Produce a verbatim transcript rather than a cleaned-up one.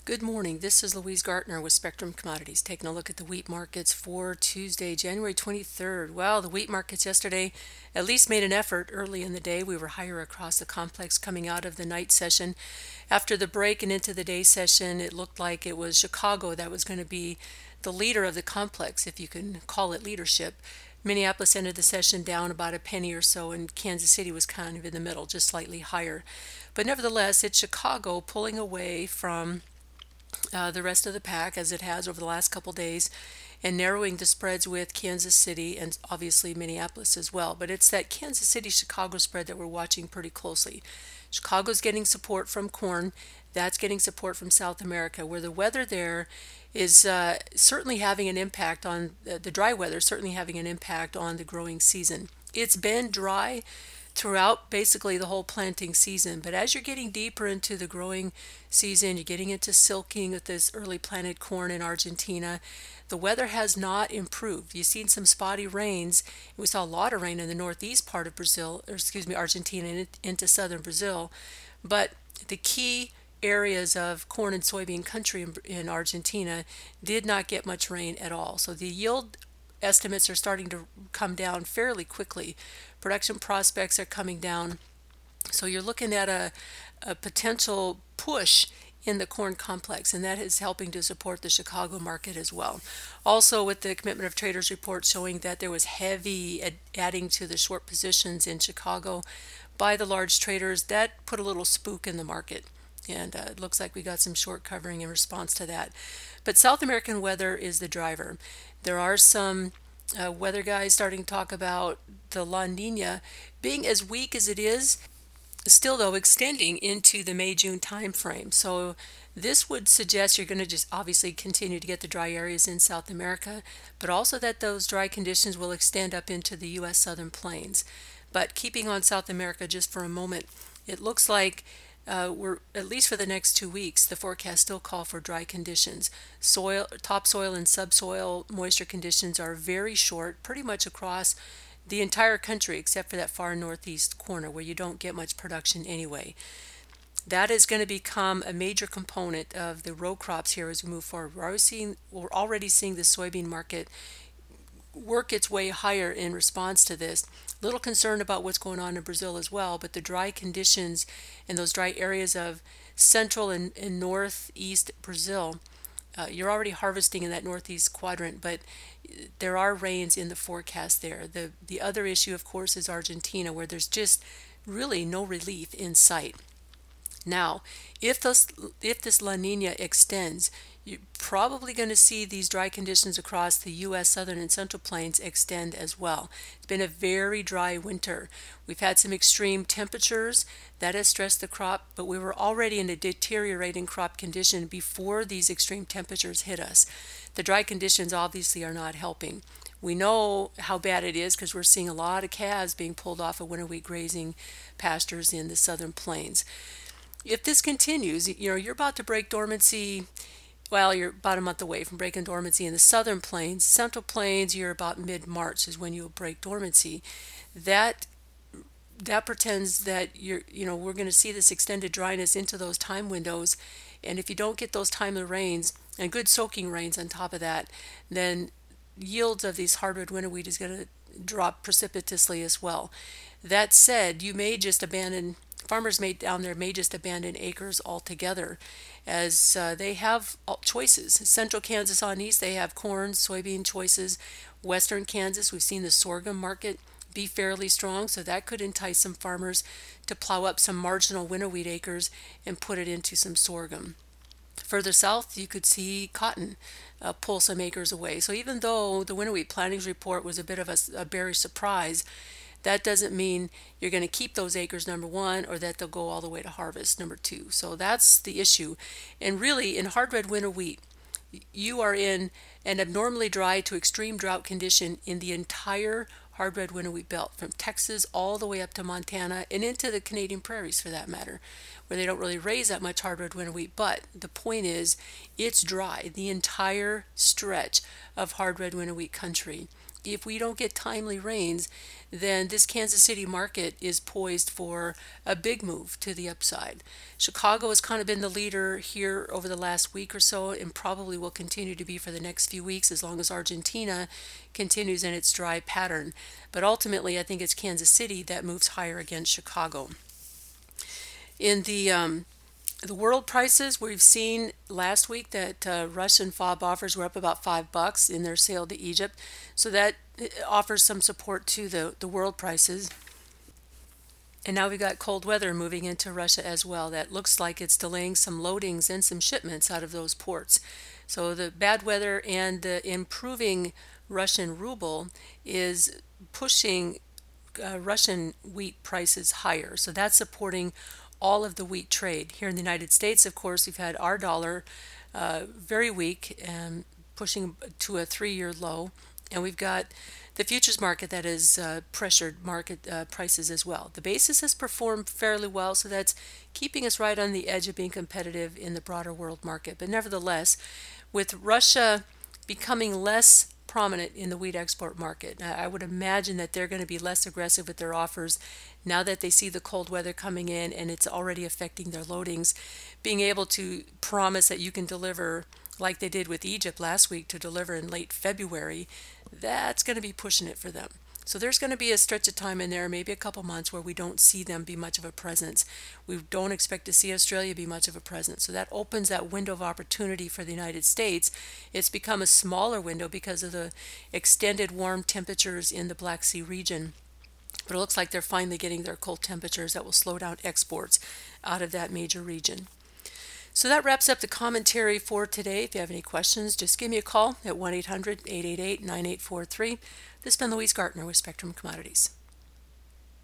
Good morning. This is Louise Gartner with Spectrum Commodities, taking a look at the wheat markets for Tuesday, January twenty-third. Well, the wheat markets yesterday at least made an effort early in the day. We were higher across the complex coming out of the night session. After the break and into the day session, it looked like it was Chicago that was going to be the leader of the complex, if you can call it leadership. Minneapolis ended the session down about a penny or so, and Kansas City was kind of in the middle, just slightly higher. But nevertheless, it's Chicago pulling away from uh, the rest of the pack as it has over the last couple days and narrowing the spreads with Kansas City and obviously Minneapolis as well. But it's that Kansas City Chicago spread that we're watching pretty closely. Chicago's getting support from corn. That's getting support from South America, where the weather there is uh, certainly having an impact on uh, the dry weather, certainly having an impact on the growing season. It's been dry throughout basically the whole planting season. But as you're getting deeper into the growing season, you're getting into silking with this early planted corn in Argentina. The weather has not improved. You've seen some spotty rains. We saw a lot of rain in the northeast part of Brazil, or excuse me, Argentina and into southern Brazil. But the key areas of corn and soybean country in, in Argentina did not get much rain at all. So the yield estimates are starting to come down fairly quickly. Production prospects are coming down. So you're looking at a, a potential push in the corn complex, and that is helping to support the Chicago market as well. Also, with the Commitment of Traders report showing that there was heavy ad- adding to the short positions in Chicago by the large traders, that put a little spook in the market. And uh, it looks like we got some short covering in response to that. But South American weather is the driver. There are some uh, weather guys starting to talk about the La Nina being as weak as it is, still though extending into the May-June time frame. So this would suggest you're going to just obviously continue to get the dry areas in South America, but also that those dry conditions will extend up into the U S southern plains. But keeping on South America just for a moment, it looks like uh, we're at least for the next two weeks, the forecast still call for dry conditions. Soil, topsoil and subsoil moisture conditions are very short, pretty much across the entire country except for that far northeast corner where you don't get much production anyway. That is going to become a major component of the row crops here as we move forward. We're already seeing, we're already seeing the soybean market work its way higher in response to this. Little concerned about what's going on in Brazil as well, but the dry conditions in those dry areas of central and, and northeast Brazil, uh, you're already harvesting in that northeast quadrant, but there are rains in the forecast there. The the other issue, of course, is Argentina, where there's just really no relief in sight. Now, if those if this La Nina extends, you're probably going to see these dry conditions across the U S southern and central plains extend as well. It's been a very dry winter. We've had some extreme temperatures that has stressed the crop, but we were already in a deteriorating crop condition before these extreme temperatures hit us. The dry conditions obviously are not helping. We know how bad it is because we're seeing a lot of calves being pulled off of winter wheat grazing pastures in the southern plains. If this continues, you know, you're about to break dormancy. Well, you're about a month away from breaking dormancy in the southern plains. Central plains, you're about mid-March is when you'll break dormancy. That that pretends that you're, you know, we're going to see this extended dryness into those time windows. And if you don't get those timely rains and good soaking rains on top of that, then yields of these hardwood winter wheat is going to drop precipitously as well. That said, you may just abandon farmers may down there may just abandon acres altogether as uh, they have choices. Central Kansas on east, they have corn, soybean choices. Western Kansas, we've seen the sorghum market be fairly strong, so that could entice some farmers to plow up some marginal winter wheat acres and put it into some sorghum. Further south, you could see cotton uh, pull some acres away. So even though the winter wheat plantings report was a bit of a, a bearish surprise, that doesn't mean you're going to keep those acres, number one, or that they'll go all the way to harvest, number two. So that's the issue. And really, in hard red winter wheat, you are in an abnormally dry to extreme drought condition in the entire hard red winter wheat belt, from Texas all the way up to Montana and into the Canadian prairies for that matter, where they don't really raise that much hard red winter wheat. But the point is, it's dry, the entire stretch of hard red winter wheat country. if we don't get timely rains, then this Kansas City market is poised for a big move to the upside. Chicago has kind of been the leader here over the last week or so, and probably will continue to be for the next few weeks as long as Argentina continues in its dry pattern. But ultimately, I think it's Kansas City that moves higher against Chicago. In the um, the world prices, we've seen last week that uh, Russian FOB offers were up about five bucks in their sale to Egypt, so that uh, offers some support to the the world prices. And now we've got cold weather moving into Russia as well. That looks like it's delaying some loadings and some shipments out of those ports. So the bad weather and the improving Russian ruble is pushing uh, Russian wheat prices higher. So that's supporting all of the wheat trade. Here in the United States, of course, we've had our dollar uh, very weak and pushing to a three-year low. And we've got the futures market that has uh, pressured market uh, prices as well. The basis has performed fairly well, so that's keeping us right on the edge of being competitive in the broader world market. But nevertheless, with Russia becoming less prominent in the wheat export market, I would imagine that they're going to be less aggressive with their offers now that they see the cold weather coming in and it's already affecting their loadings. Being able to promise that you can deliver like they did with Egypt last week to deliver in late February, that's going to be pushing it for them. So there's going to be a stretch of time in there, maybe a couple months, where we don't see them be much of a presence. We don't expect to see Australia be much of a presence. So that opens that window of opportunity for the United States. It's become a smaller window because of the extended warm temperatures in the Black Sea region. But it looks like they're finally getting their cold temperatures that will slow down exports out of that major region. So that wraps up the commentary for today. If you have any questions, just give me a call at one eight hundred, eight eight eight, nine eight four three. This has been Louise Gartner with Spectrum Commodities.